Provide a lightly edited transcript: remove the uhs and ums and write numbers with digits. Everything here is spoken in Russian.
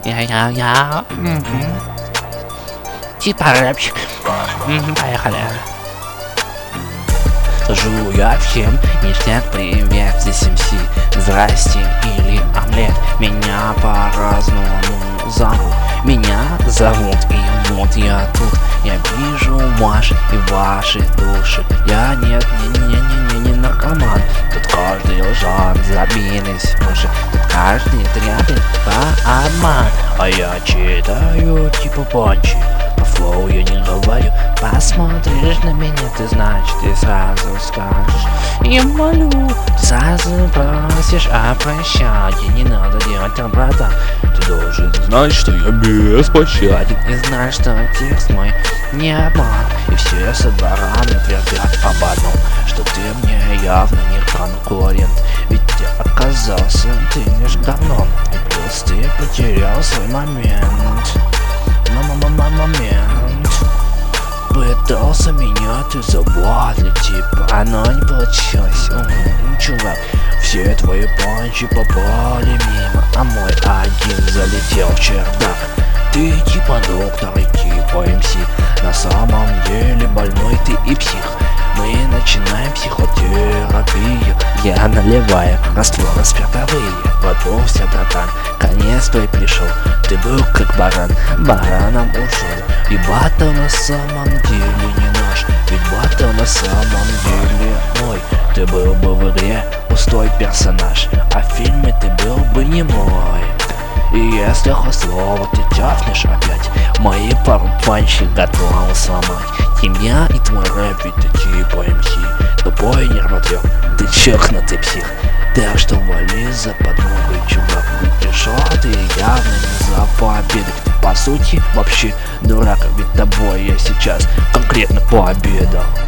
Я. Типа рэпчик. Поехали. Скажу я всем ништяк, привет, здесь МС, здрасте или омлет. Меня по-разному зовут, и вот я тут. Я вижу ваши и ваши души. Я не наркоман. Тут каждый лжан, забились уши. Тут каждый требует по обман. А я читаю типа панчи. По флоу я не говорю. Посмотришь на меня, ты значит ты сразу скажешь: я молю. Ты сразу просишь о пощаде. Не надо делать там, братан. Ты должен знать, что я беспощаден. И знаешь, что текст мой не обман. И все со двора твердят об одном: что ты мне явно не конкурент. Ведь ты оказался ты лишь говном. И плюс ты потерял свой момент. Пытался меня ты забатлить, типа, оно не получилось. Чувак, все твои панчи попали мимо, а мой один залетел в чердак. Ты типа доктор и типа МС. На самом деле больной ты и псих. Мы начинаем психотерапию. Я наливаю растворы спиртовые. Готовься, братан, конец твой пришел. Ты был как баран, бараном ушел. И батл на самом деле не наш, ведь батл на самом деле мой. Ты был бы в игре пустой персонаж, а в фильме ты был бы не мой. И если хоть слово ты тяпнешь опять, мои пару панчи готовы сломать тебя и твой рэп, ведь ты типа МС. Тупой нервотреп, ты чокнутый псих. Так что вали за подмогой, чувак. Ведь пришел ты явно не за победой. По сути, вообще дурак, ведь тобой я сейчас конкретно пообедал.